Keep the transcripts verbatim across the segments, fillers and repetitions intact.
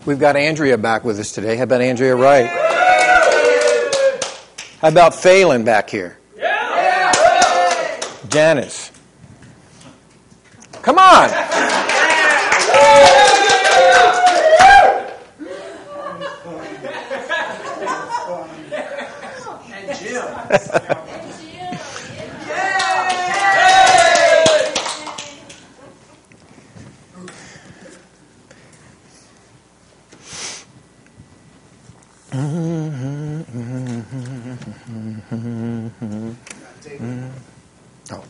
We've got Andrea back with us today. How about Andrea Wright? How about Phelan back here? Janice. Come on. And Jim. Oh.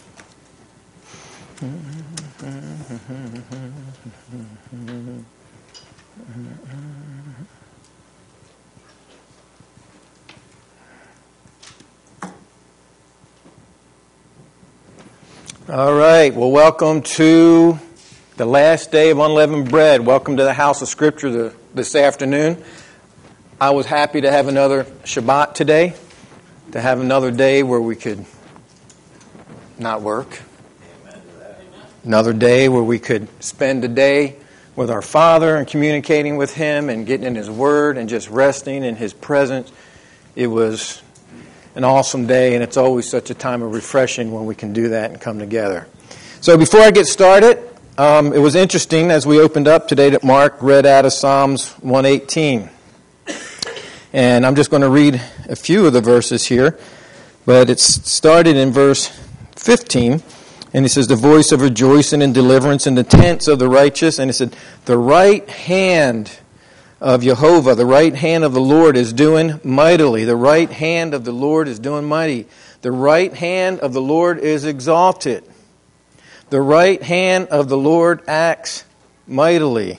All right. Well, welcome to the last day of Unleavened Bread. Welcome to the House of Scripture the, this afternoon. I was happy to have another Shabbat today, to have another day where we could not work. Another day where we could spend a day with our Father and communicating with Him and getting in His Word and just resting in His presence. It was an awesome day, and it's always such a time of refreshing when we can do that and come together. So before I get started, um, it was interesting as we opened up today that Mark read out of Psalms one eighteen. And I'm just going to read a few of the verses here, but it's started in verse fifteen. And he says, the voice of rejoicing and deliverance in the tents of the righteous. And he said, the right hand of Jehovah, the right hand of the Lord is doing mightily. The right hand of the Lord is doing mighty. The right hand of the Lord is exalted. The right hand of the Lord acts mightily.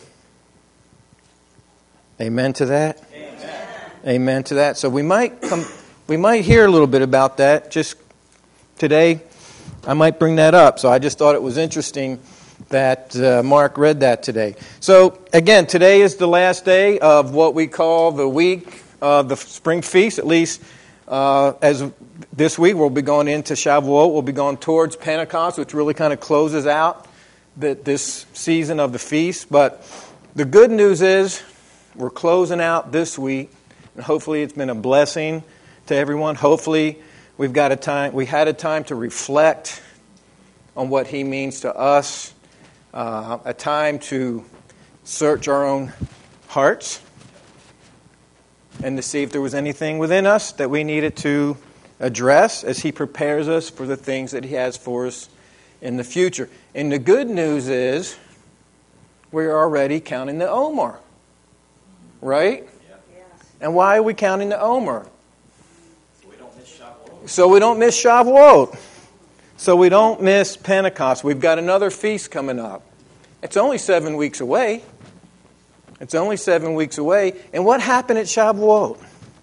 Amen to that? Amen. Amen to that. So we might come, we might hear a little bit about that just today. I might bring that up. So I just thought it was interesting that uh, Mark read that today. So again, today is the last day of what we call the week of the spring feast. At least uh, as this week we'll be going into Shavuot. We'll be going towards Pentecost, which really kind of closes out the, this season of the feast. But the good news is we're closing out this week, and hopefully it's been a blessing to everyone. Hopefully we've got a time. We had a time to reflect on what He means to us. Uh, a time to search our own hearts and to see if there was anything within us that we needed to address as He prepares us for the things that He has for us in the future. And the good news is we're already counting the Omer, right? Yeah. And why are we counting the Omer? So we don't miss Shavuot. So we don't miss Shavuot. So we don't miss Pentecost. We've got another feast coming up. It's only seven weeks away. It's only seven weeks away. And what happened at Shavuot?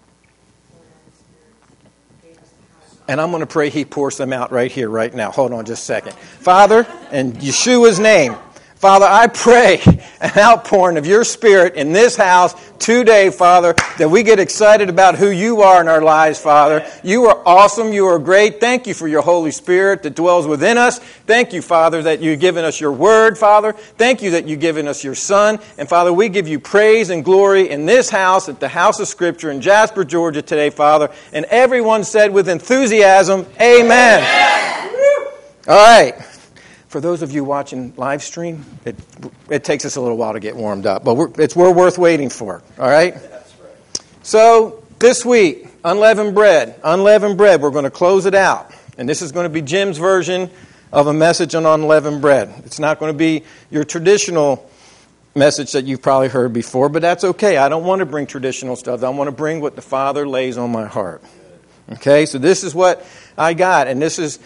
And I'm going to pray He pours them out right here, right now. Hold on just a second. Father, in Yeshua's name, Father, I pray an outpouring of Your Spirit in this house today, Father, that we get excited about who You are in our lives, Father. You are awesome. You are great. Thank You for Your Holy Spirit that dwells within us. Thank You, Father, that You've given us Your Word, Father. Thank You that You've given us Your Son. And, Father, we give You praise and glory in this house, at the House of Scripture in Jasper, Georgia today, Father. And everyone said with enthusiasm, Amen. Amen. All right. For those of you watching live stream, it it takes us a little while to get warmed up, but we're, it's we're worth waiting for. All right. That's right. So this week, unleavened bread, unleavened bread. We're going to close it out, and this is going to be Jim's version of a message on unleavened bread. It's not going to be your traditional message that you've probably heard before, but that's okay. I don't want to bring traditional stuff. I want to bring what the Father lays on my heart. Okay. So this is what I got, and this is.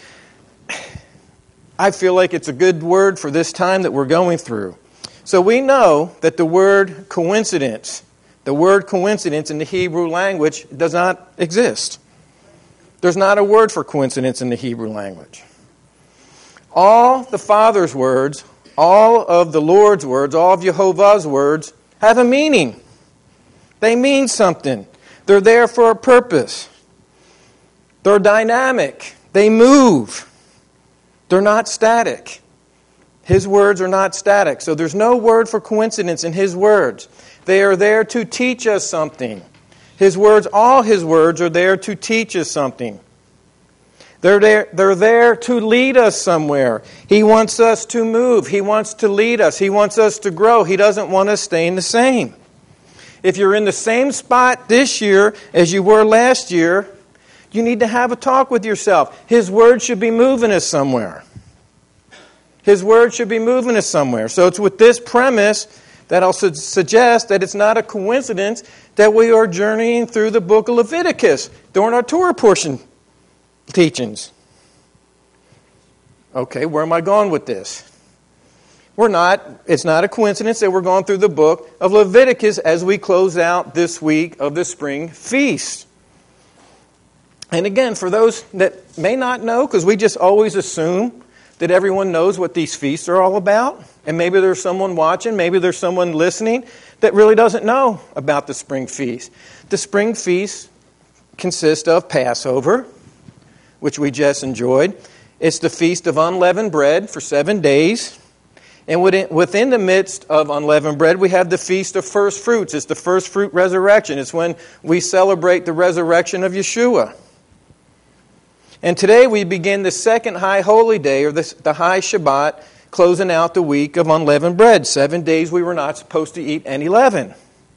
I feel like it's a good word for this time that we're going through. So we know that the word coincidence, the word coincidence in the Hebrew language does not exist. There's not a word for coincidence in the Hebrew language. All the Father's words, all of the Lord's words, all of Jehovah's words have a meaning. They mean something. They're there for a purpose. They're dynamic. They move. They're not static. His words are not static. So there's no word for coincidence in His words. They are there to teach us something. His words, all His words are there to teach us something. They're there, they're there to lead us somewhere. He wants us to move. He wants to lead us. He wants us to grow. He doesn't want us staying the same. If you're in the same spot this year as you were last year, you need to have a talk with yourself. His word should be moving us somewhere. His word should be moving us somewhere. So it's with this premise that I'll su- suggest that it's not a coincidence that we are journeying through the book of Leviticus during our Torah portion teachings. Okay, where am I going with this? We're not, it's not a coincidence that we're going through the book of Leviticus as we close out this week of the spring feast. And again, for those that may not know, because we just always assume that everyone knows what these feasts are all about, and maybe there's someone watching, maybe there's someone listening that really doesn't know about the spring feast. The spring feast consists of Passover, which we just enjoyed. It's the Feast of Unleavened Bread for seven days. And within the midst of unleavened bread, we have the Feast of First Fruits. It's the first fruit resurrection. It's when we celebrate the resurrection of Yeshua. And today we begin the second High Holy Day, or the, the High Shabbat, closing out the week of unleavened bread. Seven days we were not supposed to eat any leaven.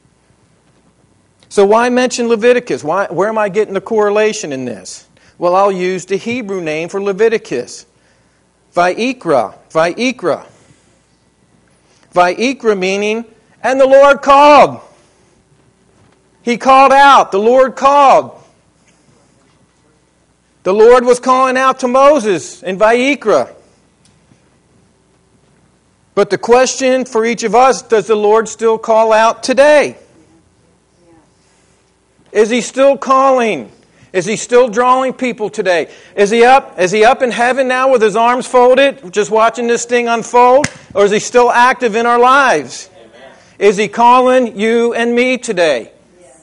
So why mention Leviticus? Why, where am I getting the correlation in this? Well, I'll use the Hebrew name for Leviticus. Vayikra. Vayikra. Vayikra meaning, and the Lord called. He called out. The Lord called. The Lord was calling out to Moses in Vayikra. But the question for each of us, does the Lord still call out today? Is He still calling? Is He still drawing people today? Is He up? Is He up in heaven now with His arms folded, just watching this thing unfold? Or is He still active in our lives? Amen. Is He calling you and me today? Yes.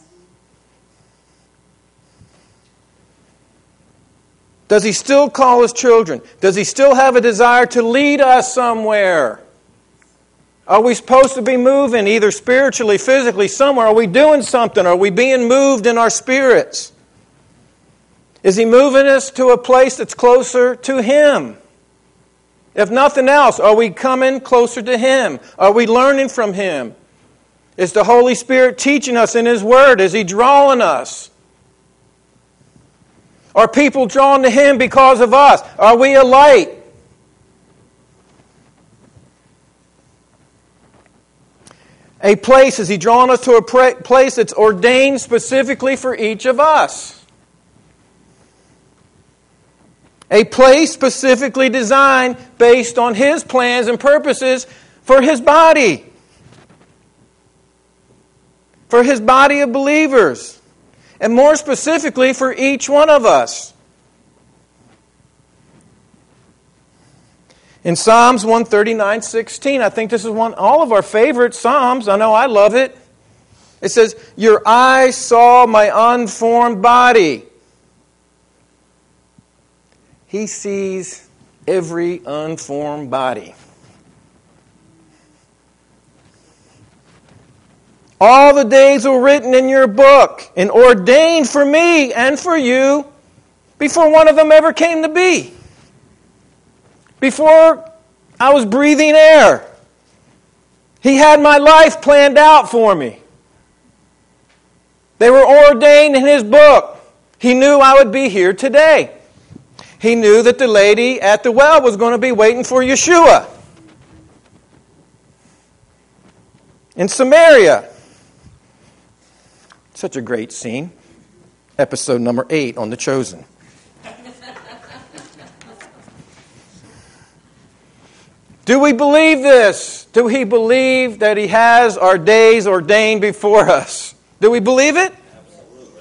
Does He still call His children? Does He still have a desire to lead us somewhere? Are we supposed to be moving, either spiritually, physically, somewhere? Are we doing something? Are we being moved in our spirits? Is He moving us to a place that's closer to Him? If nothing else, are we coming closer to Him? Are we learning from Him? Is the Holy Spirit teaching us in His Word? Is He drawing us? Are people drawn to Him because of us? Are we a light? A place, is He drawing us to a place that's ordained specifically for each of us? A place specifically designed based on His plans and purposes for His body. For His body of believers. And more specifically for each one of us. In Psalms one thirty-nine sixteen, I think this is one all of our favorite Psalms. I know I love it. It says, "Your eyes saw my unformed body." He sees every unformed body. All the days were written in your book and ordained for me and for you before one of them ever came to be. Before I was breathing air. He had my life planned out for me. They were ordained in His book. He knew I would be here today. He knew that the lady at the well was going to be waiting for Yeshua in Samaria. Such a great scene. Episode number eight on The Chosen. Do we believe this? Do we believe that He has our days ordained before us? Do we believe it? Absolutely.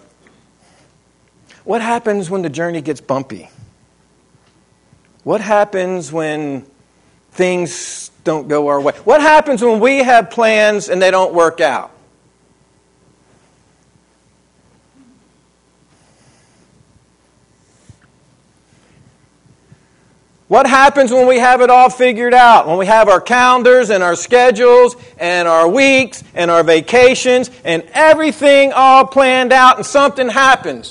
What happens when the journey gets bumpy? What happens when things don't go our way? What happens when we have plans and they don't work out? What happens when we have it all figured out? When we have our calendars and our schedules and our weeks and our vacations and everything all planned out and something happens.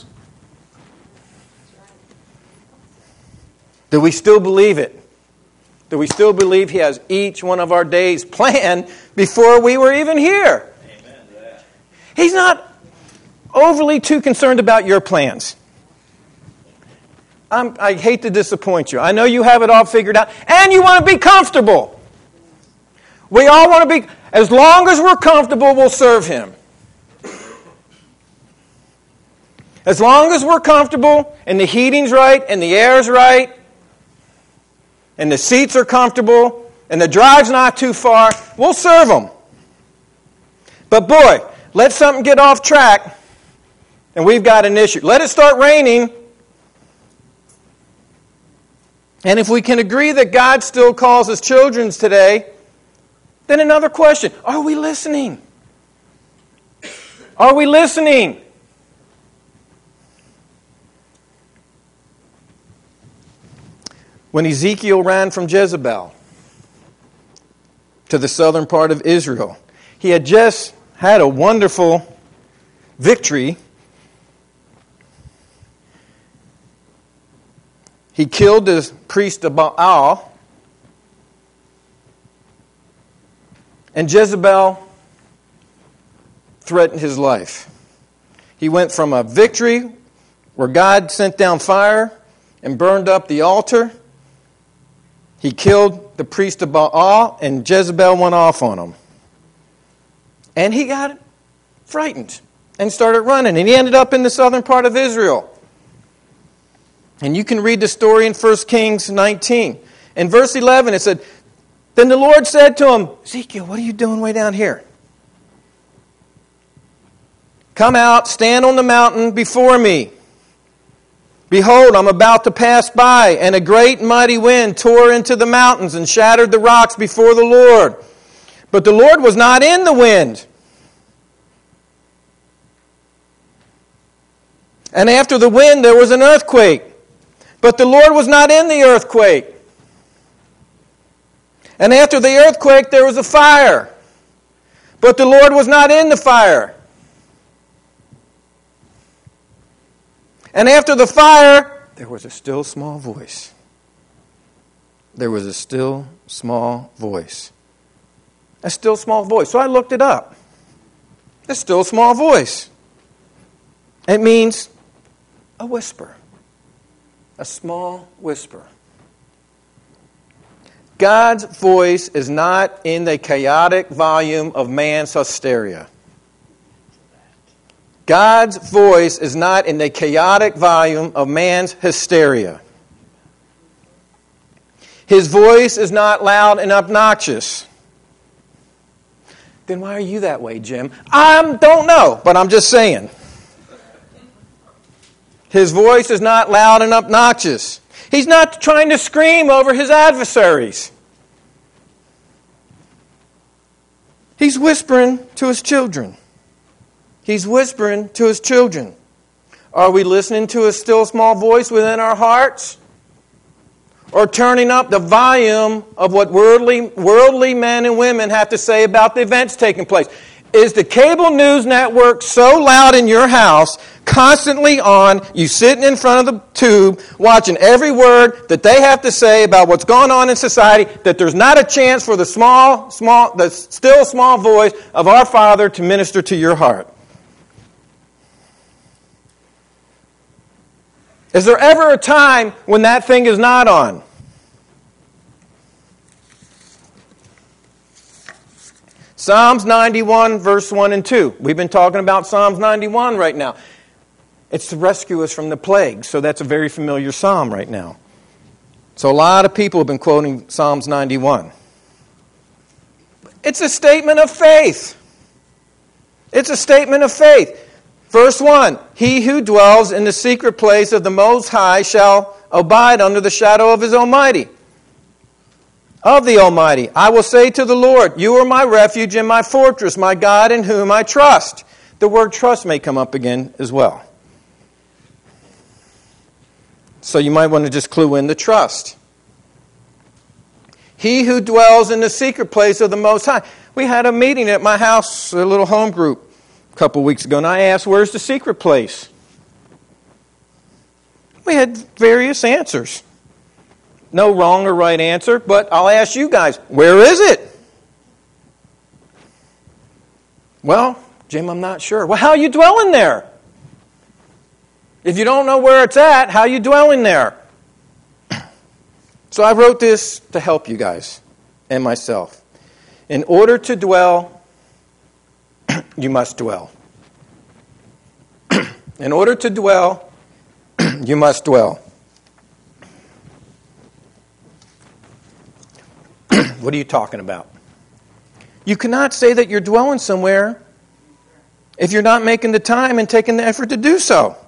Do we still believe it? Do we still believe He has each one of our days planned before we were even here? Amen. He's not overly too concerned about your plans. I'm, I hate to disappoint you. I know you have it all figured out, and you want to be comfortable. We all want to be, as long as we're comfortable, we'll serve Him. As long as we're comfortable, and the heating's right, and the air's right, and the seats are comfortable, and the drive's not too far, we'll serve Him. But boy, let something get off track, and we've got an issue. Let it start raining. And if we can agree that God still calls His children today, then another question, are we listening? Are we listening? When Ezekiel ran from Jezebel to the southern part of Israel, he had just had a wonderful victory. He killed the priest of Baal, and Jezebel threatened his life. He went from a victory where God sent down fire and burned up the altar. He killed the priest of Baal, and Jezebel went off on him. And he got frightened and started running, and he ended up in the southern part of Israel. And you can read the story in First Kings nineteen. In verse eleven, it said, Then the Lord said to him, Ezekiel, what are you doing way down here? Come out, stand on the mountain before me. Behold, I'm about to pass by, and a great and mighty wind tore into the mountains and shattered the rocks before the Lord. But the Lord was not in the wind. And after the wind, there was an earthquake. But the Lord was not in the earthquake. And after the earthquake, there was a fire. But the Lord was not in the fire. And after the fire, there was a still small voice. There was a still small voice. A still small voice. So I looked it up. A still small voice. It means a whisper. A small whisper. God's voice is not in the chaotic volume of man's hysteria. God's voice is not in the chaotic volume of man's hysteria. His voice is not loud and obnoxious. Then why are you that way, Jim? I don't know, but I'm just saying. His voice is not loud and obnoxious. He's not trying to scream over his adversaries. He's whispering to his children. He's whispering to his children. Are we listening to a still small voice within our hearts? Or turning up the volume of what worldly, worldly men and women have to say about the events taking place? Is the cable news network so loud in your house, constantly on, you sitting in front of the tube, watching every word that they have to say about what's going on in society, that there's not a chance for the small, small, the still small voice of our Father to minister to your heart? Is there ever a time when that thing is not on? Psalms ninety-one, verse one and two. We've been talking about Psalms ninety-one right now. It's to rescue us from the plague, so that's a very familiar psalm right now. So a lot of people have been quoting Psalms ninety-one. It's a statement of faith. It's a statement of faith. Verse one, He who dwells in the secret place of the Most High shall abide under the shadow of His Almighty. Of the Almighty. I will say to the Lord, You are my refuge and my fortress, my God in whom I trust. The word trust may come up again as well. So you might want to just clue in the trust. He who dwells in the secret place of the Most High. We had a meeting at my house, a little home group, a couple weeks ago, and I asked, where's the secret place? We had various answers. No wrong or right answer, but I'll ask you guys, where is it? Well, Jim, I'm not sure. Well, how are you dwelling there? If you don't know where it's at, how are you dwelling there? So I wrote this to help you guys and myself. In order to dwell, you must dwell. In order to dwell, you must dwell. What are you talking about? You cannot say that you're dwelling somewhere if you're not making the time and taking the effort to do so.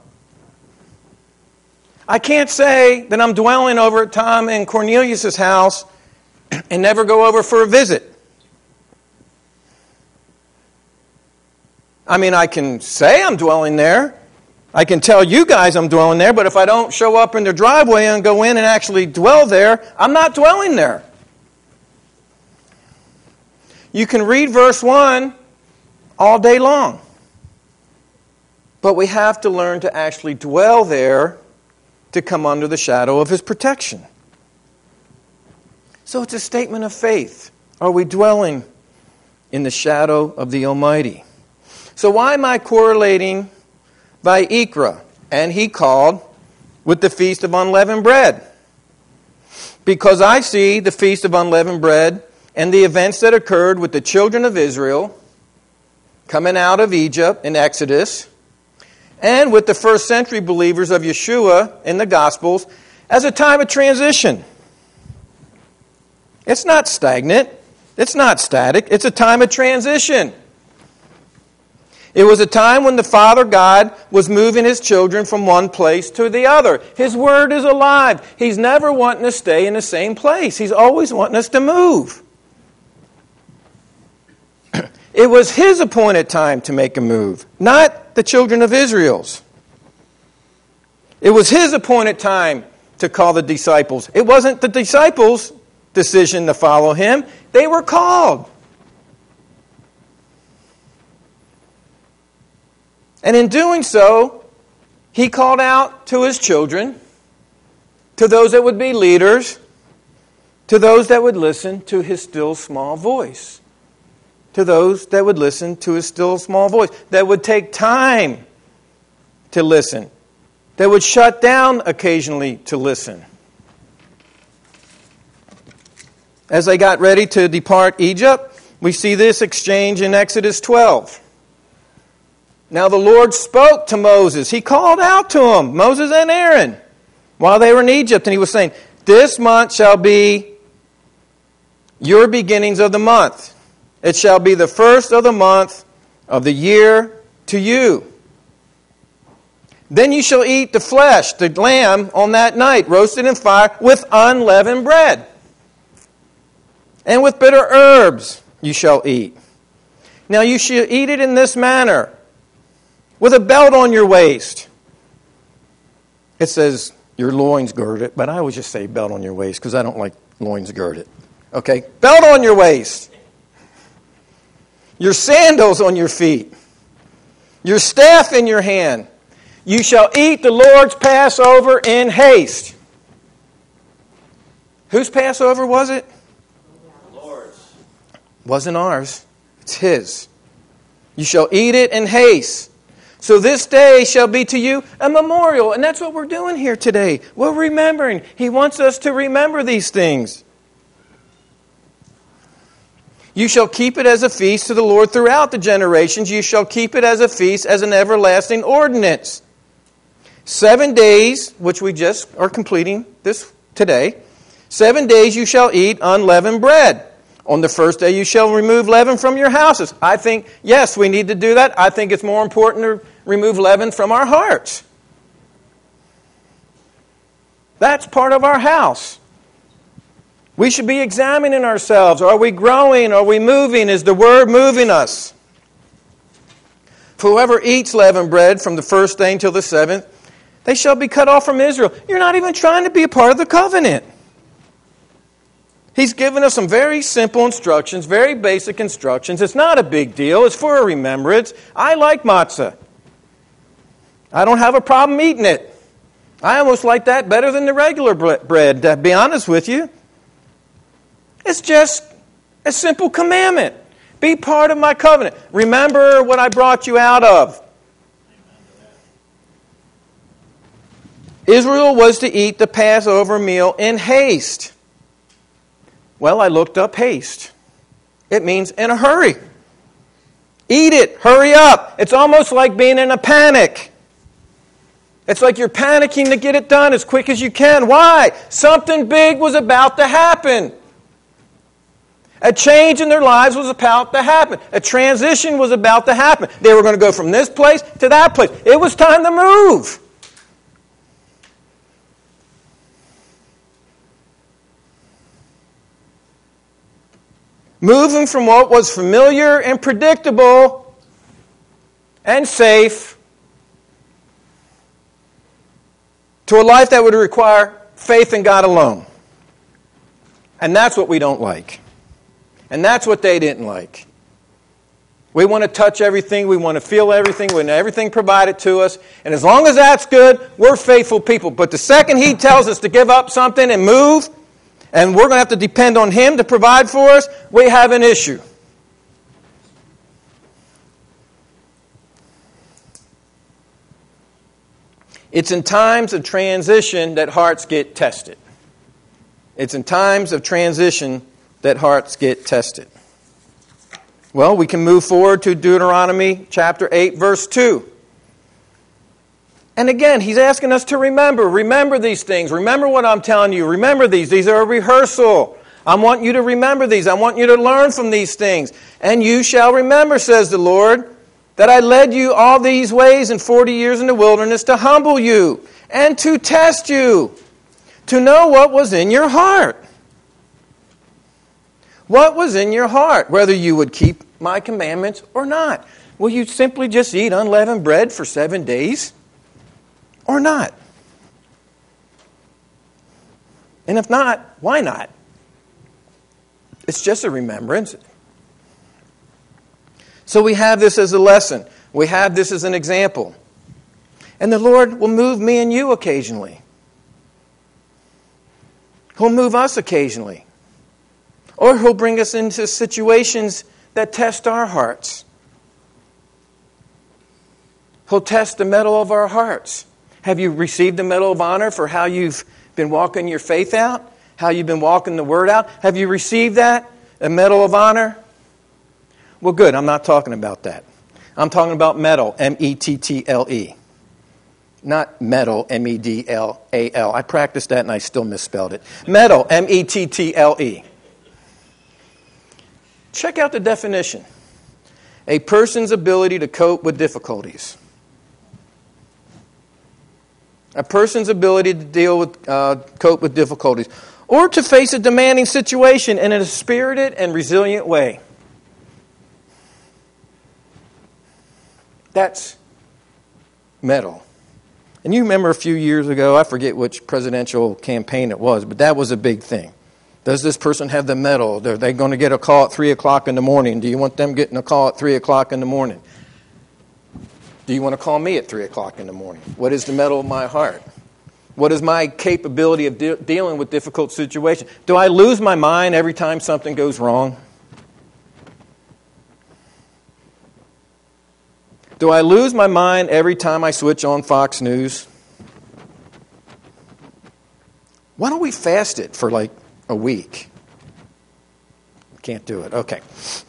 I can't say that I'm dwelling over at Tom and Cornelius' house and never go over for a visit. I mean, I can say I'm dwelling there. I can tell you guys I'm dwelling there, but if I don't show up in their driveway and go in and actually dwell there, I'm not dwelling there. You can read verse one all day long. But we have to learn to actually dwell there to come under the shadow of His protection. So it's a statement of faith. Are we dwelling in the shadow of the Almighty? So why am I correlating Vayikra, and He called, with the Feast of Unleavened Bread? Because I see the Feast of Unleavened Bread and the events that occurred with the children of Israel coming out of Egypt in Exodus, and with the first century believers of Yeshua in the Gospels as a time of transition. It's not stagnant. It's not static. It's a time of transition. It was a time when the Father God was moving His children from one place to the other. His Word is alive. He's never wanting to stay in the same place. He's always wanting us to move. It was His appointed time to make a move, not the children of Israel's. It was His appointed time to call the disciples. It wasn't the disciples' decision to follow Him. They were called. And in doing so, He called out to His children, to those that would be leaders, to those that would listen to His still small voice. To those that would listen to His still small voice, that would take time to listen, that would shut down occasionally to listen. As they got ready to depart Egypt, we see this exchange in Exodus twelve. Now the Lord spoke to Moses. He called out to him, Moses and Aaron, while they were in Egypt. And He was saying, this month shall be your beginnings of the month. It shall be the first of the month of the year to you. Then you shall eat the flesh, the lamb, on that night, roasted in fire, with unleavened bread. And with bitter herbs you shall eat. Now you shall eat it in this manner, with a belt on your waist. It says your loins girded, but I always just say belt on your waist because I don't like loins girded. Okay, belt on your waist. Your sandals on your feet, your staff in your hand. You shall eat the Lord's Passover in haste. Whose Passover was it? The Lord's. Wasn't ours. It's His. You shall eat it in haste. So this day shall be to you a memorial. And that's what we're doing here today. We're remembering. He wants us to remember these things. You shall keep it as a feast to the Lord throughout the generations. You shall keep it as a feast, as an everlasting ordinance. Seven days, which we just are completing this today. Seven days you shall eat unleavened bread. On the first day you shall remove leaven from your houses. I think, yes, we need to do that. I think it's more important to remove leaven from our hearts. That's part of our house. We should be examining ourselves. Are we growing? Are we moving? Is the Word moving us? For whoever eats leavened bread from the first day until the seventh, they shall be cut off from Israel. You're not even trying to be a part of the covenant. He's given us some very simple instructions, very basic instructions. It's not a big deal. It's for a remembrance. I like matzah. I don't have a problem eating it. I almost like that better than the regular bread, to be honest with you. It's just a simple commandment. Be part of my covenant. Remember what I brought you out of. Israel was to eat the Passover meal in haste. Well, I looked up haste. It means in a hurry. Eat it. Hurry up. It's almost like being in a panic. It's like you're panicking to get it done as quick as you can. Why? Something big was about to happen. A change in their lives was about to happen. A transition was about to happen. They were going to go from this place to that place. It was time to move. Moving from what was familiar and predictable and safe to a life that would require faith in God alone. And that's what we don't like. And that's what they didn't like. We want to touch everything. We want to feel everything. We want everything provided to us. And as long as that's good, we're faithful people. But the second He tells us to give up something and move, and we're going to have to depend on Him to provide for us, we have an issue. It's in times of transition that hearts get tested. It's in times of transition that hearts get tested. Well, we can move forward to Deuteronomy chapter eight, verse two. And again, he's asking us to remember. Remember these things. Remember what I'm telling you. Remember these. These are a rehearsal. I want you to remember these. I want you to learn from these things. And you shall remember, says the Lord, that I led you all these ways in forty years in the wilderness to humble you and to test you, to know what was in your heart. What was in your heart, whether you would keep my commandments or not. Will you simply just eat unleavened bread for seven days or not? And if not, why not? It's just a remembrance. So we have this as a lesson. We have this as an example. And the Lord will move me and you occasionally. He'll move us occasionally. Or He'll bring us into situations that test our hearts. He'll test the mettle of our hearts. Have you received the Medal of Honor for how you've been walking your faith out? How you've been walking the Word out? Have you received that? A Medal of Honor? Well, good. I'm not talking about that. I'm talking about medal, M E T T L E. Not medal, M E D L A L. I practiced that and I still misspelled it. Medal, M E T T L E. Check out the definition. A person's ability to cope with difficulties. A person's ability to deal with, uh, cope with difficulties. Or to face a demanding situation in a spirited and resilient way. That's medal. And you remember a few years ago, I forget which presidential campaign it was, but that was a big thing. Does this person have the medal? Are they going to get a call at three o'clock in the morning? Do you want them getting a call at three o'clock in the morning? Do you want to call me at three o'clock in the morning? What is the medal of my heart? What is my capability of de- dealing with difficult situations? Do I lose my mind every time something goes wrong? Do I lose my mind every time I switch on Fox News? Why don't we fast it for like a week? Can't do it. Okay.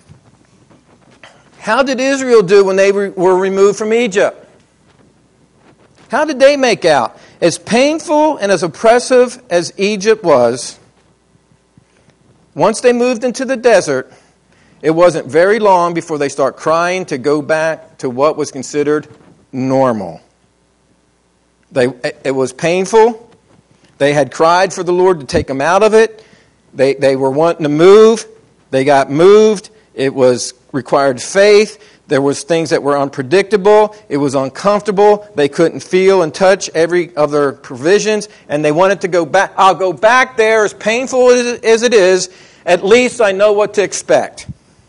How did Israel do when they re- were removed from Egypt? How did they make out? As painful and as oppressive as Egypt was, once they moved into the desert, it wasn't very long before they start crying to go back to what was considered normal. They, it was painful. They had cried for the Lord to take them out of it. They, they were wanting to move. They got moved. It was required faith. There was things that were unpredictable. It was uncomfortable. They couldn't feel and touch every of their provisions, and they wanted to go back. I'll go back there, as painful as it is. At least I know what to expect.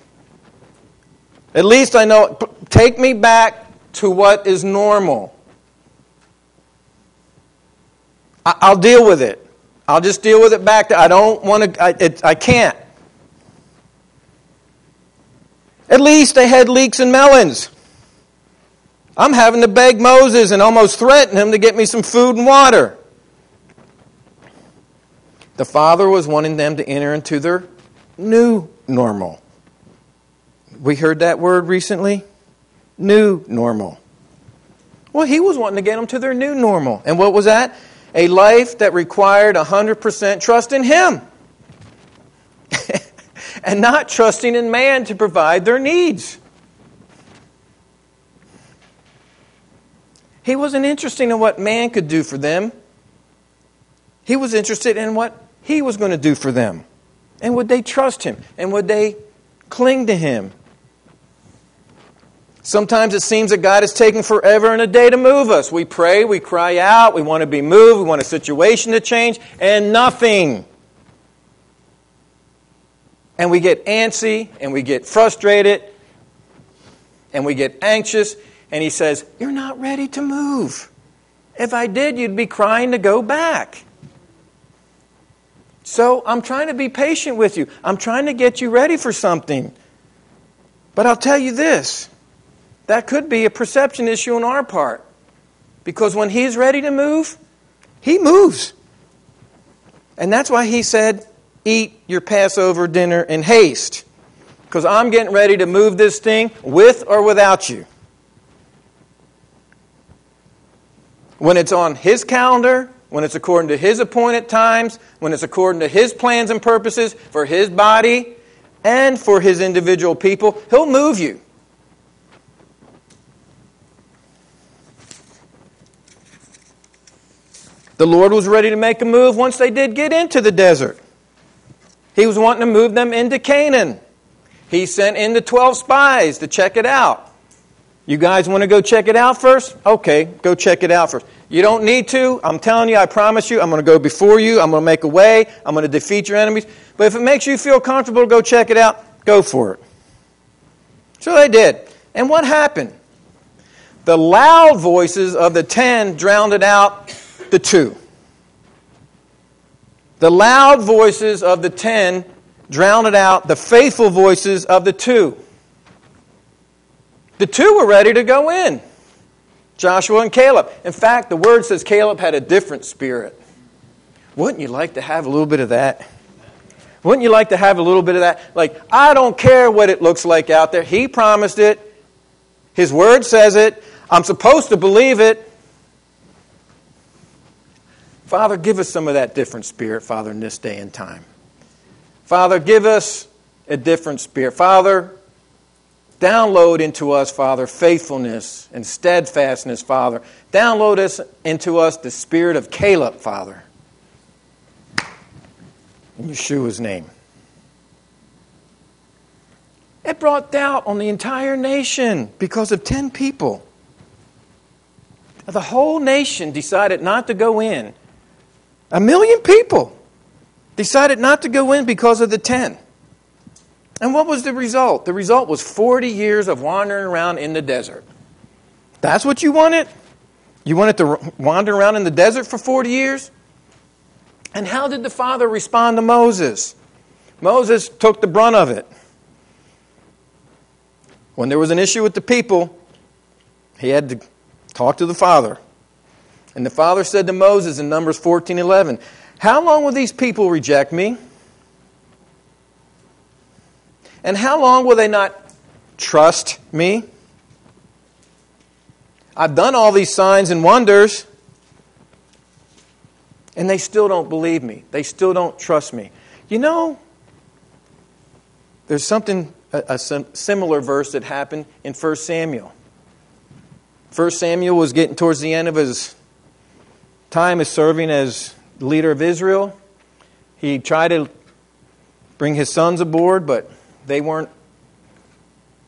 At least I know. Take me back to what is normal. I'll deal with it. I'll just deal with it back there. I don't want to. I, it, I can't. At least they had leeks and melons. I'm having to beg Moses and almost threaten him to get me some food and water. The Father was wanting them to enter into their new normal. We heard that word recently? New normal. Well, He was wanting to get them to their new normal. And what was that? A life that required one hundred percent trust in Him. And not trusting in man to provide their needs. He wasn't interested in what man could do for them. He was interested in what He was going to do for them. And would they trust Him? And would they cling to Him? Sometimes it seems that God is taking forever and a day to move us. We pray, we cry out, we want to be moved, we want a situation to change, and nothing. And we get antsy, and we get frustrated, and we get anxious, and He says, you're not ready to move. If I did, you'd be crying to go back. So I'm trying to be patient with you. I'm trying to get you ready for something. But I'll tell you this, that could be a perception issue on our part. Because when He's ready to move, He moves. And that's why He said, eat your Passover dinner in haste. Because I'm getting ready to move this thing with or without you. When it's on His calendar, when it's according to His appointed times, when it's according to His plans and purposes for His body and for His individual people, He'll move you. The Lord was ready to make a move once they did get into the desert. He was wanting to move them into Canaan. He sent in the twelve spies to check it out. You guys want to go check it out first? Okay, go check it out first. You don't need to. I'm telling you, I promise you, I'm going to go before you. I'm going to make a way. I'm going to defeat your enemies. But if it makes you feel comfortable to go check it out, go for it. So they did. And what happened? The loud voices of the ten drowned out the two. The loud voices of the ten drowned out the faithful voices of the two. The two were ready to go in. Joshua and Caleb. In fact, the word says Caleb had a different spirit. Wouldn't you like to have a little bit of that? Wouldn't you like to have a little bit of that? Like, I don't care what it looks like out there. He promised it. His word says it. I'm supposed to believe it. Father, give us some of that different spirit, Father, in this day and time. Father, give us a different spirit. Father, download into us, Father, faithfulness and steadfastness, Father. Download us into us the spirit of Caleb, Father. In Yeshua's name. It brought doubt on the entire nation because of ten people. The whole nation decided not to go in. A million people decided not to go in because of the ten. And what was the result? The result was forty years of wandering around in the desert. That's what you wanted? You wanted to wander around in the desert for forty years? And how did the Father respond to Moses? Moses took the brunt of it. When there was an issue with the people, he had to talk to the Father. And the Father said to Moses in Numbers fourteen eleven, how long will these people reject me? And how long will they not trust me? I've done all these signs and wonders, and they still don't believe me. They still don't trust me. You know, there's something, a, a similar verse that happened in First Samuel. First Samuel was getting towards the end of his time as serving as leader of Israel. He tried to bring his sons aboard, but they weren't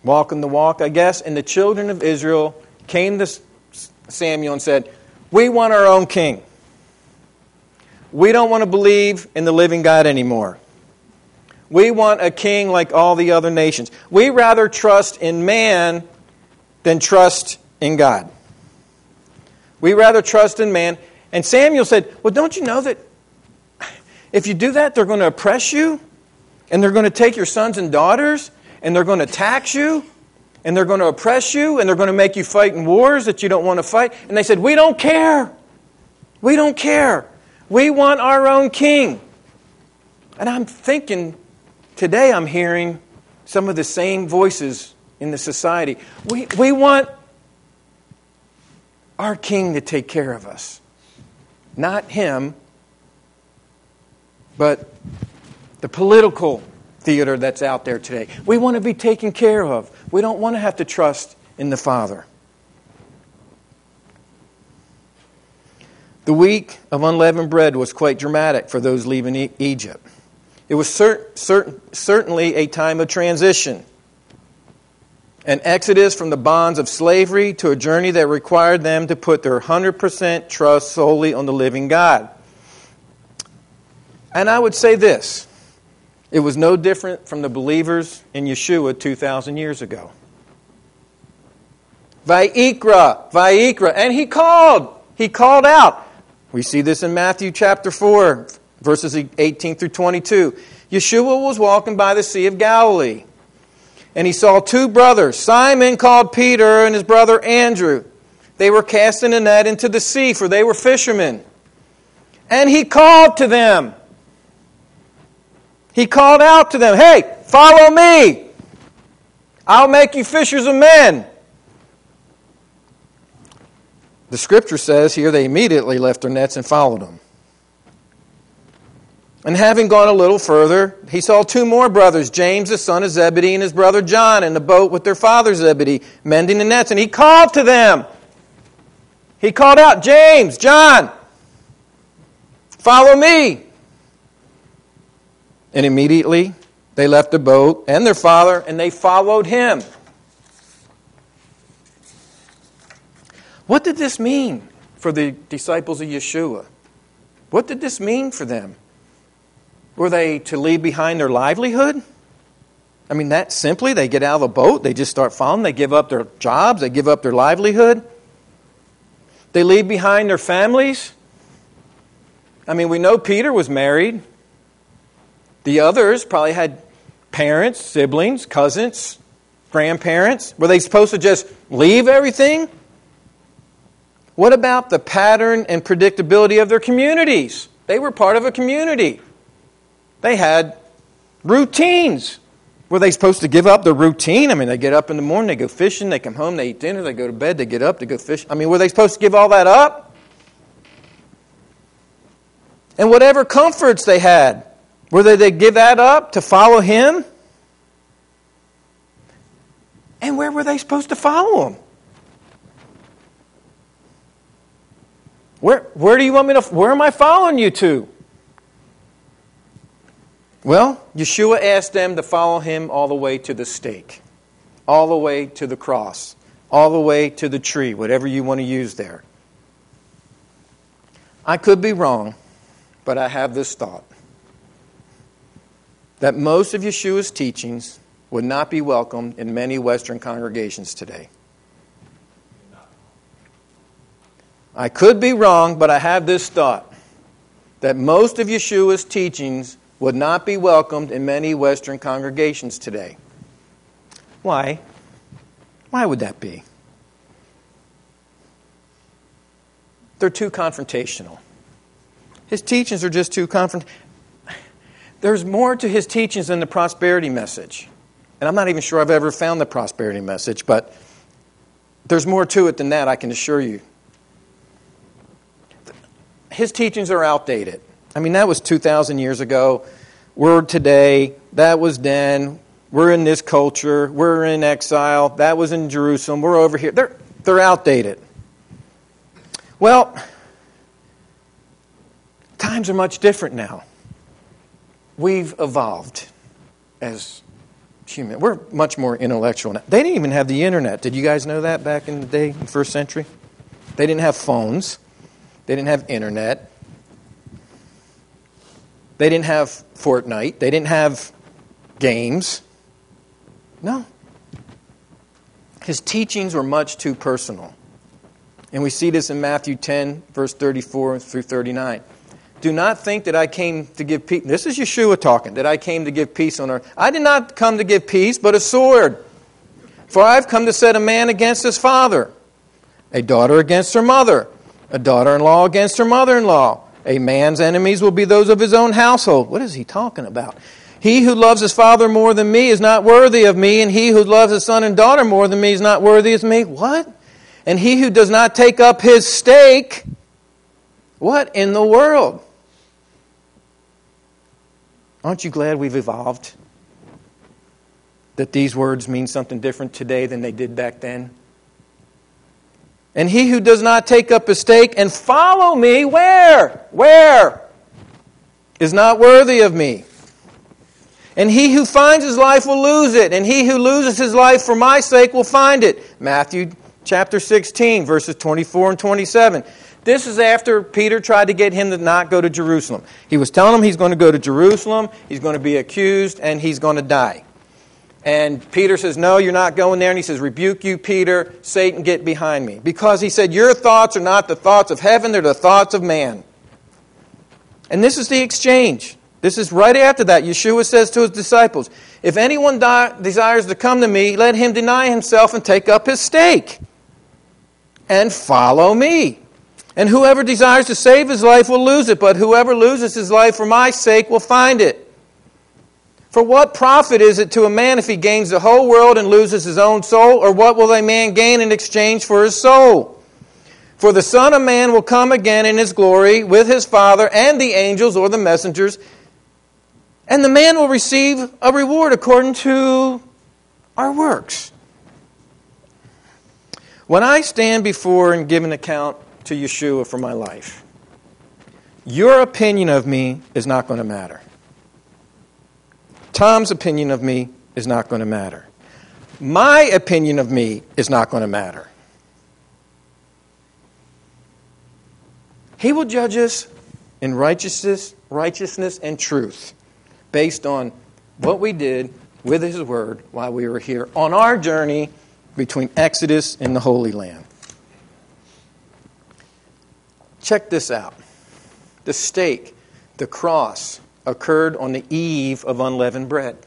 walking the walk, I guess, and the children of Israel came to Samuel and said, we want our own king. We don't want to believe in the living God anymore. We want a king like all the other nations. We rather trust in man than trust in God. We rather trust in man. And Samuel said, well, don't you know that if you do that, they're going to oppress you, and they're going to take your sons and daughters, and they're going to tax you, and they're going to oppress you, and they're going to make you fight in wars that you don't want to fight. And they said, we don't care. We don't care. We want our own king. And I'm thinking, today I'm hearing some of the same voices in the society. We, we want our king to take care of us. Not him, but the political theater that's out there today. We want to be taken care of. We don't want to have to trust in the Father. The week of unleavened bread was quite dramatic for those leaving e- Egypt. It was cer- cer- certainly a time of transition. An exodus from the bonds of slavery to a journey that required them to put their one hundred percent trust solely on the living God. And I would say this, it was no different from the believers in Yeshua two thousand years ago. Vayikra, Vayikra, and he called, he called out. We see this in Matthew chapter four, verses eighteen through twenty-two. Yeshua was walking by the Sea of Galilee, and he saw two brothers, Simon called Peter and his brother Andrew. They were casting a net into the sea, for they were fishermen. And he called to them. He called out to them, hey, follow me. I'll make you fishers of men. The scripture says here they immediately left their nets and followed him. And having gone a little further, he saw two more brothers, James the son of Zebedee and his brother John, in the boat with their father Zebedee, mending the nets. And he called to them. He called out, James, John, follow me. And immediately they left the boat and their father, and they followed him. What did this mean for the disciples of Yeshua? What did this mean for them? Were they to leave behind their livelihood? I mean, that simply, they get out of the boat, they just start following, they give up their jobs, they give up their livelihood. They leave behind their families. I mean, we know Peter was married. The others probably had parents, siblings, cousins, grandparents. Were they supposed to just leave everything? What about the pattern and predictability of their communities? They were part of a community. They had routines. Were they supposed to give up their routine? I mean, they get up in the morning, they go fishing, they come home, they eat dinner, they go to bed, they get up, they go fishing. I mean, were they supposed to give all that up? And whatever comforts they had, were they to give that up to follow him? And where were they supposed to follow him? Where, where do you want me to, where am I following you to? Well, Yeshua asked them to follow him all the way to the stake, all the way to the cross, all the way to the tree, whatever you want to use there. I could be wrong, but I have this thought, that most of Yeshua's teachings would not be welcomed in many Western congregations today. I could be wrong, but I have this thought, that most of Yeshua's teachings would not be welcomed in many Western congregations today. Why? Why would that be? They're too confrontational. His teachings are just too confront. There's more to his teachings than the prosperity message. And I'm not even sure I've ever found the prosperity message, but there's more to it than that, I can assure you. His teachings are outdated. I mean, that was two thousand years ago. We're today. That was then. We're in this culture. We're in exile. That was in Jerusalem. We're over here. They're, they're outdated. Well, times are much different now. We've evolved as human. We're much more intellectual now. They didn't even have the internet. Did you guys know that back in the day, in the first century? They didn't have phones. They didn't have internet. They didn't have Fortnite. They didn't have games. No. His teachings were much too personal. And we see this in Matthew ten, verse thirty-four through thirty-nine. Do not think that I came to give peace. This is Yeshua talking, that I came to give peace on earth. I did not come to give peace, but a sword. For I have come to set a man against his father, a daughter against her mother, a daughter-in-law against her mother-in-law. A man's enemies will be those of his own household. What is he talking about? He who loves his father more than me is not worthy of me, and he who loves his son and daughter more than me is not worthy of me. What? And he who does not take up his stake, what in the world? Aren't you glad we've evolved? That these words mean something different today than they did back then? And he who does not take up his stake and follow me, where? Where? Is not worthy of me. And he who finds his life will lose it, and he who loses his life for my sake will find it. Matthew chapter sixteen, verses twenty-four and twenty-seven. This is after Peter tried to get him to not go to Jerusalem. He was telling him he's going to go to Jerusalem, he's going to be accused, and he's going to die. And Peter says, no, you're not going there. And he says, rebuke you, Peter, Satan, get behind me. Because he said, your thoughts are not the thoughts of heaven, they're the thoughts of man. And this is the exchange. This is right after that. Yeshua says to his disciples, if anyone di- desires to come to me, let him deny himself and take up his stake and follow me. And whoever desires to save his life will lose it, but whoever loses his life for my sake will find it. For what profit is it to a man if he gains the whole world and loses his own soul? Or what will a man gain in exchange for his soul? For the Son of Man will come again in his glory with his Father and the angels or the messengers, and the man will receive a reward according to our works. When I stand before and give an account to Yeshua for my life, your opinion of me is not going to matter. Tom's opinion of me is not going to matter. My opinion of me is not going to matter. He will judge us in righteousness, righteousness and truth based on what we did with His Word while we were here on our journey between Exodus and the Holy Land. Check this out. The stake, the cross, occurred on the eve of unleavened bread.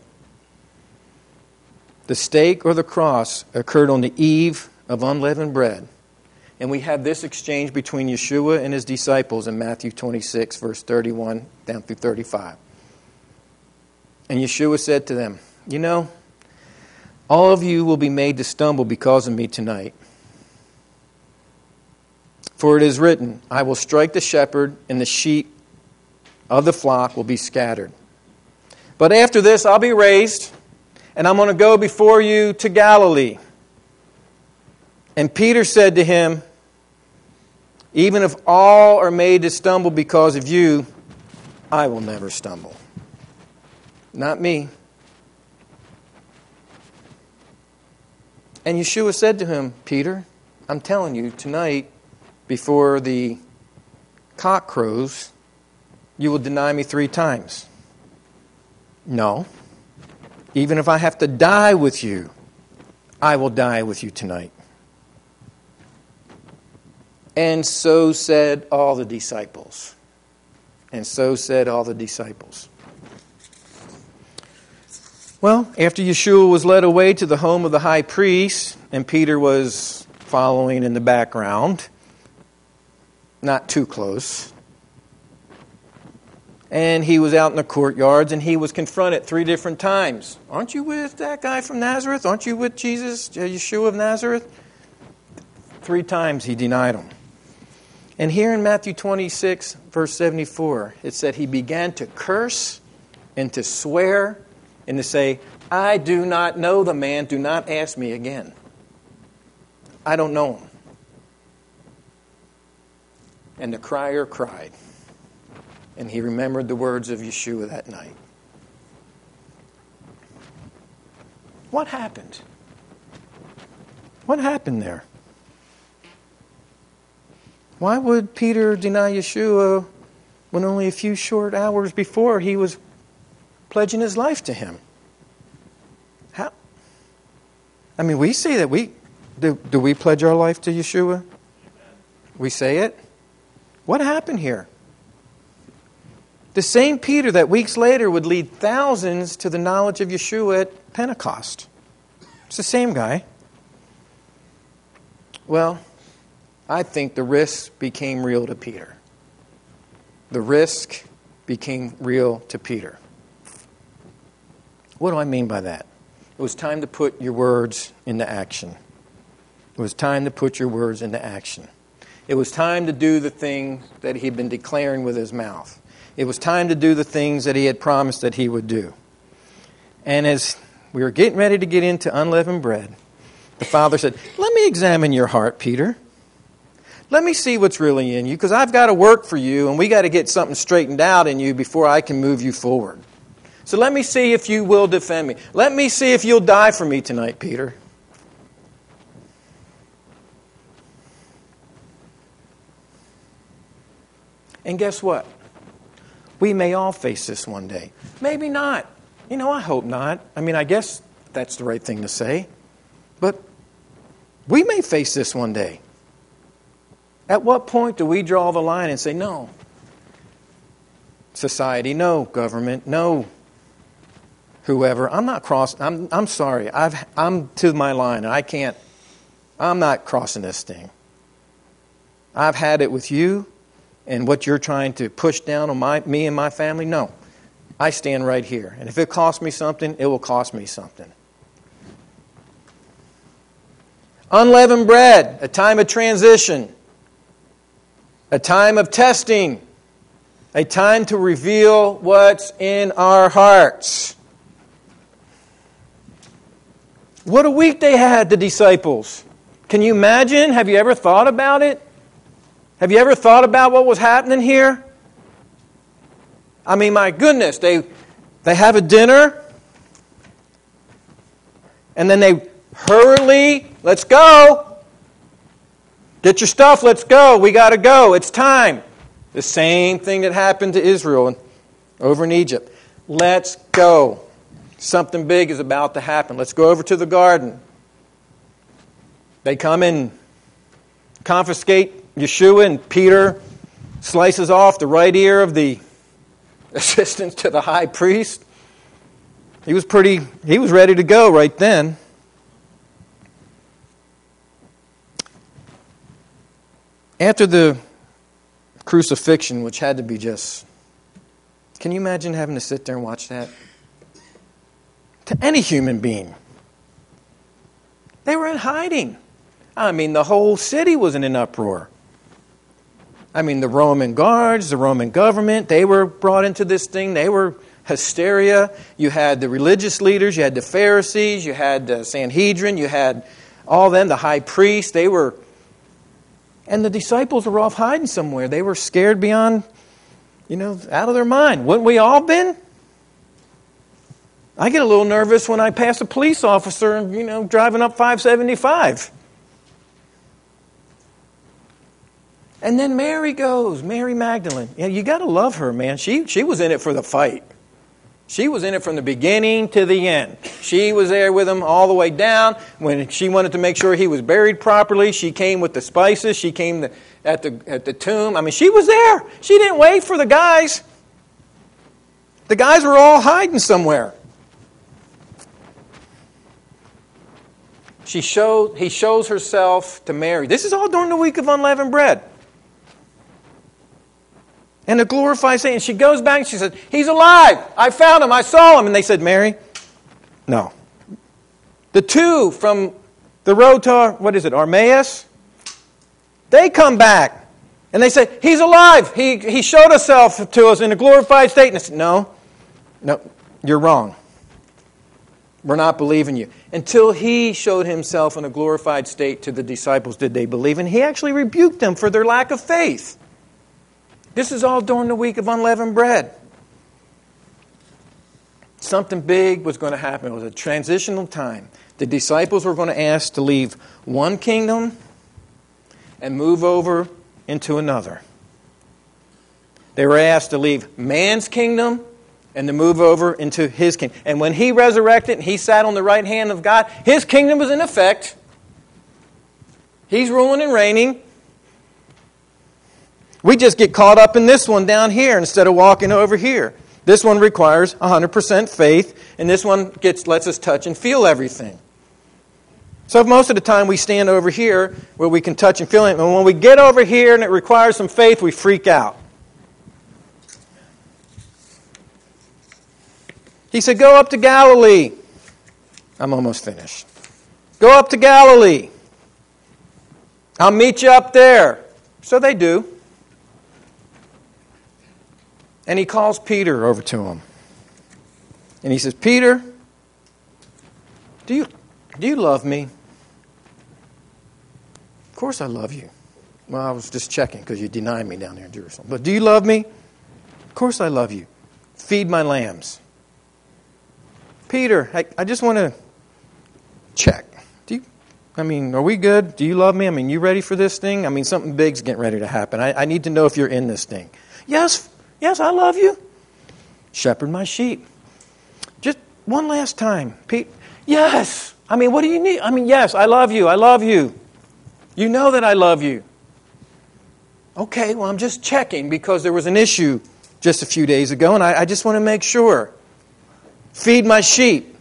The stake or the cross occurred on the eve of unleavened bread. And we have this exchange between Yeshua and His disciples in Matthew twenty-six, verse thirty-one down through thirty-five. And Yeshua said to them, you know, all of you will be made to stumble because of me tonight. For it is written, I will strike the shepherd, and the sheep of the flock will be scattered. But after this, I'll be raised, and I'm going to go before you to Galilee. And Peter said to him, even if all are made to stumble because of you, I will never stumble. Not me. And Yeshua said to him, Peter, I'm telling you, tonight, before the cock crows, you will deny me three times. No. Even if I have to die with you, I will die with you tonight. And so said all the disciples. And so said all the disciples. Well, after Yeshua was led away to the home of the high priest, and Peter was following in the background, not too close, and he was out in the courtyards, and he was confronted three different times. Aren't you with that guy from Nazareth? Aren't you with Jesus, Yeshua of Nazareth? Three times he denied him. And here in Matthew twenty-six, verse seventy-four, it said he began to curse and to swear and to say, I do not know the man, do not ask me again. I don't know him. And the crier cried. And he remembered the words of Yeshua that night. What happened? What happened there? Why would Peter deny Yeshua when only a few short hours before he was pledging his life to him? How? I mean, we say that we do. Do we pledge our life to Yeshua? We say it. What happened here? The same Peter that weeks later would lead thousands to the knowledge of Yeshua at Pentecost. It's the same guy. Well, I think the risk became real to Peter. The risk became real to Peter. What do I mean by that? It was time to put your words into action. It was time to put your words into action. It was time to do the things that he'd been declaring with his mouth. It was time to do the things that he had promised that he would do. And as we were getting ready to get into unleavened bread, the Father said, "Let me examine your heart, Peter. Let me see what's really in you, because I've got to work for you, and we got to get something straightened out in you before I can move you forward. So let me see if you will defend me. Let me see if you'll die for me tonight, Peter." And guess what? We may all face this one day. Maybe not. You know, I hope not. I mean, I guess that's the right thing to say. But we may face this one day. At what point do we draw the line and say, no, society, no, government, no, whoever, I'm not crossing, I'm, I'm sorry, I've, I'm to my line, and I can't, I'm not crossing this thing. I've had it with you, and what you're trying to push down on my, me and my family, no. I stand right here. And if it costs me something, it will cost me something. Unleavened bread, a time of transition, a time of testing, a time to reveal what's in our hearts. What a week they had, the disciples. Can you imagine? Have you ever thought about it? Have you ever thought about what was happening here? I mean, my goodness, they they have a dinner, and then they hurriedly, let's go. Get your stuff, let's go. We got to go. It's time. The same thing that happened to Israel over in Egypt. Let's go. Something big is about to happen. Let's go over to the garden. They come and confiscate Yeshua, and Peter slices off the right ear of the assistant to the high priest. He was pretty, he was ready to go right then. After the crucifixion, which had to be just, can you imagine having to sit there and watch that? To any human being. They were in hiding. I mean, the whole city was in an uproar. I mean, the Roman guards, the Roman government, they were brought into this thing. They were hysteria. You had the religious leaders, you had the Pharisees, you had the Sanhedrin, you had all them, the high priest. They were, and the disciples were off hiding somewhere. They were scared beyond, you know, out of their mind. Wouldn't we all been? I get a little nervous when I pass a police officer and, you know, driving up five seventy-five. And then Mary goes, Mary Magdalene. Yeah, you got to love her, man. She she was in it for the fight. She was in it from the beginning to the end. She was there with him all the way down. When she wanted to make sure he was buried properly, she came with the spices. She came the, at the at the tomb. I mean, she was there. She didn't wait for the guys. The guys were all hiding somewhere. She showed, he shows herself to Mary. This is all during the week of unleavened bread. And the glorified Satan. She goes back and she said, he's alive. I found him. I saw him. And they said, Mary, no. The two from the road to, what is it, Emmaus? They come back. And they say, he's alive. He, he showed himself to us in a glorified state. And I said, no, no, you're wrong. We're not believing you. Until he showed himself in a glorified state to the disciples, did they believe? And he actually rebuked them for their lack of faith. This is all during the week of unleavened bread. Something big was going to happen. It was a transitional time. The disciples were going to ask to leave one kingdom and move over into another. They were asked to leave man's kingdom and to move over into his kingdom. And when he resurrected and he sat on the right hand of God, his kingdom was in effect. He's ruling and reigning. We just get caught up in this one down here instead of walking over here. This one requires one hundred percent faith, and this one gets lets us touch and feel everything. So most of the time we stand over here where we can touch and feel it, and when we get over here and it requires some faith, we freak out. He said, go up to Galilee. I'm almost finished. Go up to Galilee. I'll meet you up there. So they do. And he calls Peter over to him. And he says, Peter, do you, do you love me? Of course I love you. Well, I was just checking because you denied me down there in Jerusalem. But do you love me? Of course I love you. Feed my lambs. Peter, I, I just want to check. Do you, I mean, are we good? Do you love me? I mean, you ready for this thing? I mean, something big's getting ready to happen. I, I need to know if you're in this thing. Yes, yes, I love you. Shepherd my sheep. Just one last time. Pete, yes. I mean, what do you need? I mean, yes, I love you. I love you. You know that I love you. Okay, well, I'm just checking because there was an issue just a few days ago, and I, I just want to make sure. Feed my sheep.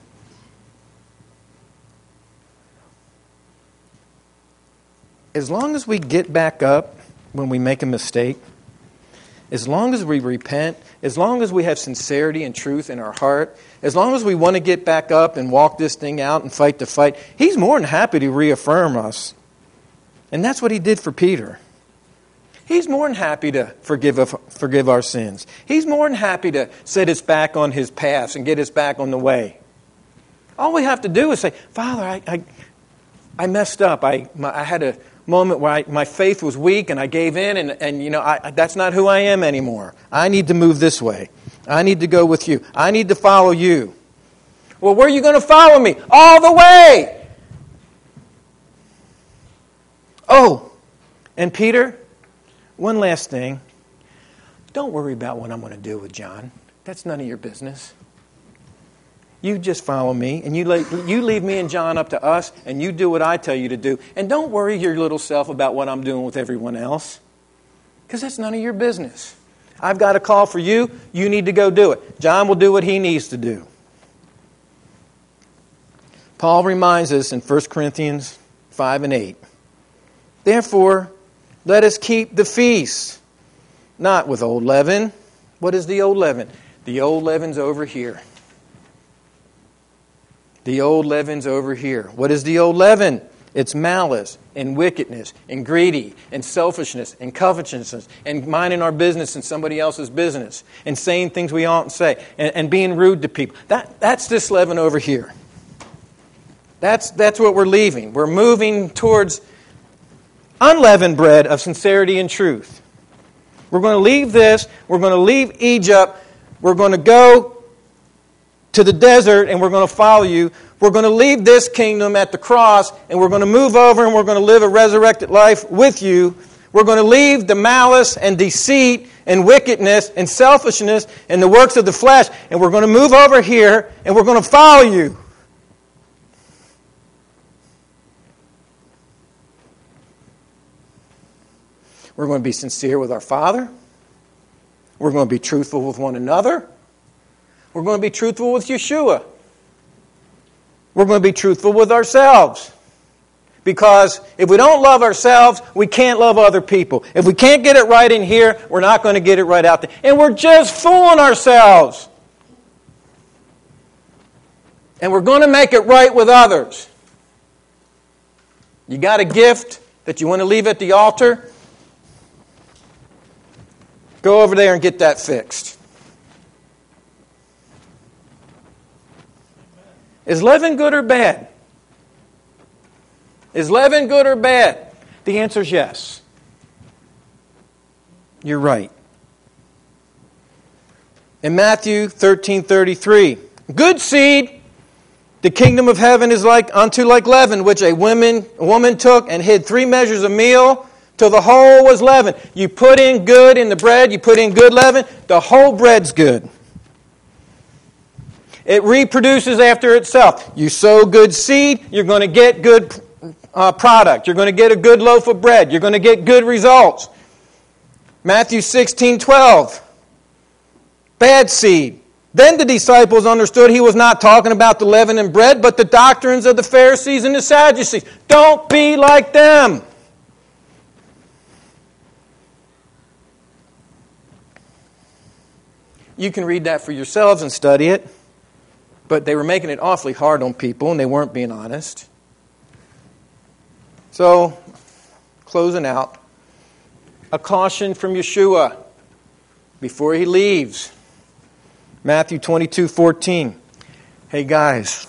As long as we get back up when we make a mistake, as long as we repent, as long as we have sincerity and truth in our heart, as long as we want to get back up and walk this thing out and fight the fight, He's more than happy to reaffirm us. And that's what He did for Peter. He's more than happy to forgive forgive our sins. He's more than happy to set us back on His paths and get us back on the way. All we have to do is say, Father, I I, I messed up. I my, I had a moment where I, my faith was weak and I gave in, and, and you know I, that's not who I am anymore. I need to move this way. I need to go with you. I need to follow you. Well, where are you going to follow me? All the way. Oh, and Peter, one last thing. Don't worry about what I'm going to do with John. That's none of your business. You just follow me, and you, let, you leave me and John up to us, and you do what I tell you to do. And don't worry your little self about what I'm doing with everyone else, because that's none of your business. I've got a call for you. You need to go do it. John will do what he needs to do. Paul reminds us in First Corinthians five and eight, therefore, let us keep the feast, not with old leaven. What is the old leaven? The old leaven's over here. The old leaven's over here. What is the old leaven? It's malice and wickedness and greedy and selfishness and covetousness and minding our business in somebody else's business and saying things we oughtn't say and, and being rude to people. That, that's this leaven over here. That's, that's what we're leaving. We're moving towards unleavened bread of sincerity and truth. We're going to leave this. We're going to leave Egypt. We're going to go to the desert and we're going to follow you. We're going to leave this kingdom at the cross and we're going to move over and we're going to live a resurrected life with you. We're going to leave the malice and deceit and wickedness and selfishness and the works of the flesh, and we're going to move over here and we're going to follow you. We're going to be sincere with our Father. We're going to be truthful with one another. We're going to be truthful with Yeshua. We're going to be truthful with ourselves. Because if we don't love ourselves, we can't love other people. If we can't get it right in here, we're not going to get it right out there. And we're just fooling ourselves. And we're going to make it right with others. You got a gift that you want to leave at the altar? Go over there and get that fixed. Is leaven good or bad? Is leaven good or bad? The answer is yes. You're right. In Matthew thirteen thirty-three, Good seed, the kingdom of heaven is like unto like leaven, which a woman, a woman took and hid three measures of meal till the whole was leavened. You put in good in the bread, you put in good leaven, the whole bread's good. It reproduces after itself. You sow good seed, you're going to get good uh, product. You're going to get a good loaf of bread. You're going to get good results. Matthew sixteen twelve. Bad seed. Then the disciples understood he was not talking about the leaven and bread, but the doctrines of the Pharisees and the Sadducees. Don't be like them. You can read that for yourselves and study it, but they were making it awfully hard on people, and they weren't being honest. So, closing out, a caution from Yeshua before he leaves. Matthew twenty-two fourteen. Hey guys,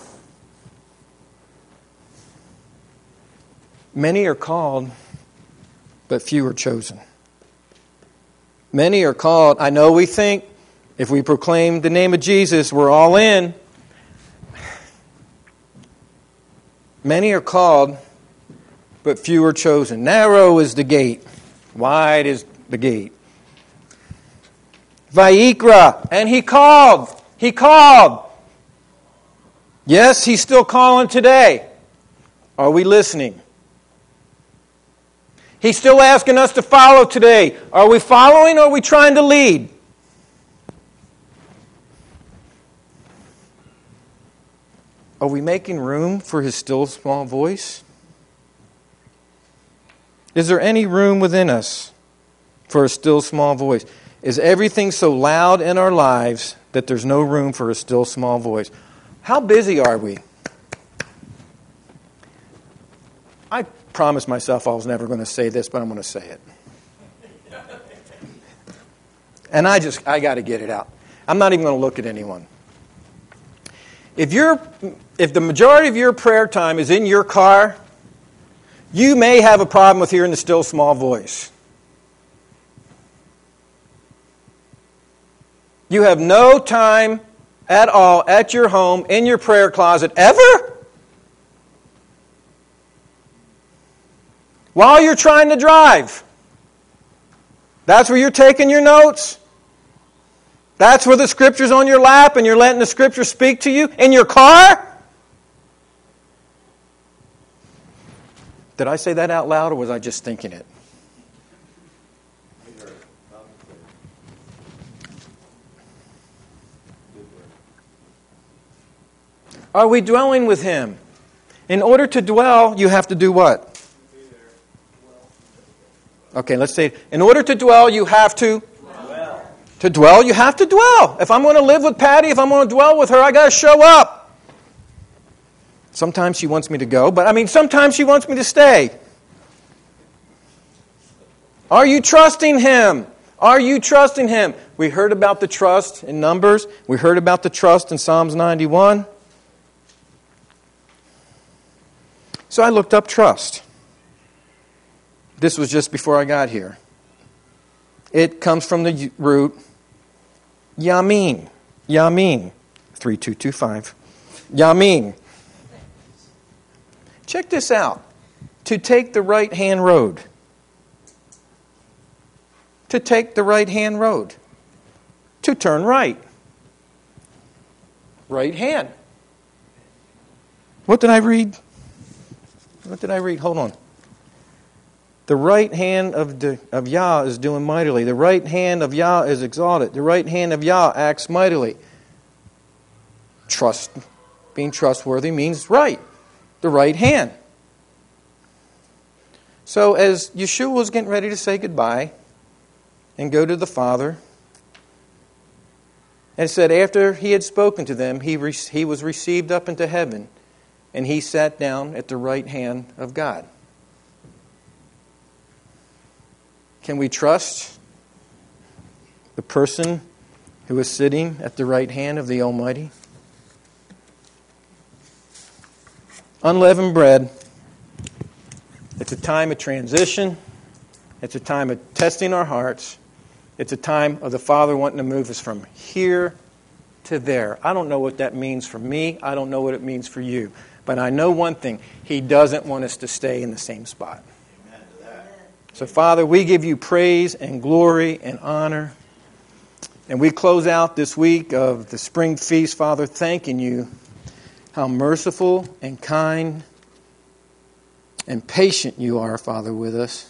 many are called, but few are chosen. Many are called. I know we think if we proclaim the name of Jesus, we're all in. Many are called, but few are chosen. Narrow is the gate, wide is the gate. Vayikra, and he called. He called. Yes, he's still calling today. Are we listening? He's still asking us to follow today. Are we following or are we trying to lead? Are we making room for his still small voice? Is there any room within us for a still small voice? Is everything so loud in our lives that there's no room for a still small voice? How busy are we? I promised myself I was never going to say this, but I'm going to say it. And I just, I got to get it out. I'm not even going to look at anyone. If you're, if the majority of your prayer time is in your car, you may have a problem with hearing the still small voice. You have no time at all at your home, in your prayer closet, ever? While you're trying to drive. That's where you're taking your notes. That's where the Scripture's on your lap and you're letting the Scripture speak to you in your car? Did I say that out loud or was I just thinking it? Are we dwelling with Him? In order to dwell, you have to do what? Okay, let's say it. In order to dwell, you have to? Dwell. To dwell, you have to dwell. If I'm going to live with Patty, if I'm going to dwell with her, I got to show up. Sometimes she wants me to go, but I mean, sometimes she wants me to stay. Are you trusting Him? Are you trusting Him? We heard about the trust in Numbers. We heard about the trust in Psalms ninety-one. So I looked up trust. This was just before I got here. It comes from the root yamin. Yamin. three two two five. Yamin. Check this out. To take the right-hand road. To take the right-hand road. To turn right. Right hand. What did I read? What did I read? Hold on. The right hand of the, of Yah is doing mightily. The right hand of Yah is exalted. The right hand of Yah acts mightily. Trust, being trustworthy means right. The right hand. So as Yeshua was getting ready to say goodbye and go to the Father, and it said after he had spoken to them, he, re- he was received up into heaven, and he sat down at the right hand of God. Can we trust the person who is sitting at the right hand of the Almighty? Unleavened bread. It's a time of transition. It's a time of testing our hearts. It's a time of the Father wanting to move us from here to there. I don't know what that means for me. I don't know what it means for you. But I know one thing. He doesn't want us to stay in the same spot. Amen to that. So, Father, we give you praise and glory and honor. And we close out this week of the spring feast, Father, thanking you how merciful and kind and patient you are, Father, with us.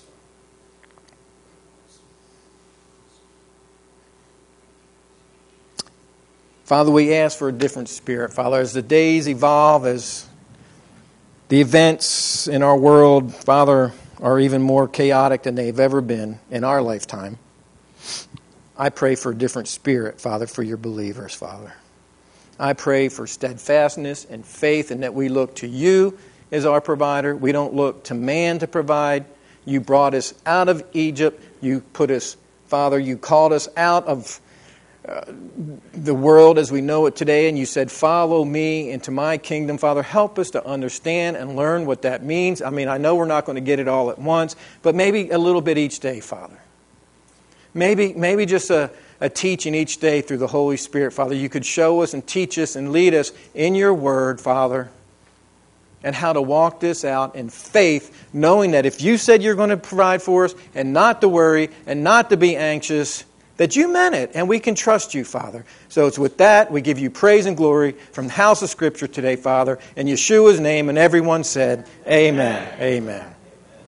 Father, we ask for a different spirit. Father, as the days evolve, as the events in our world, Father, are even more chaotic than they've ever been in our lifetime, I pray for a different spirit, Father, for your believers, Father. I pray for steadfastness and faith, and that we look to you as our provider. We don't look to man to provide. You brought us out of Egypt. You put us, Father, you called us out of uh, the world as we know it today, and you said, follow me into my kingdom. Father, help us to understand and learn what that means. I mean, I know we're not going to get it all at once, but maybe a little bit each day, Father. Maybe, maybe just a, a teaching each day through the Holy Spirit, Father. You could show us and teach us and lead us in your word, Father, and how to walk this out in faith, knowing that if you said you're going to provide for us and not to worry and not to be anxious, that you meant it, and we can trust you, Father. So it's with that we give you praise and glory from the house of Scripture today, Father, in Yeshua's name, and everyone said, Amen. Amen. Amen.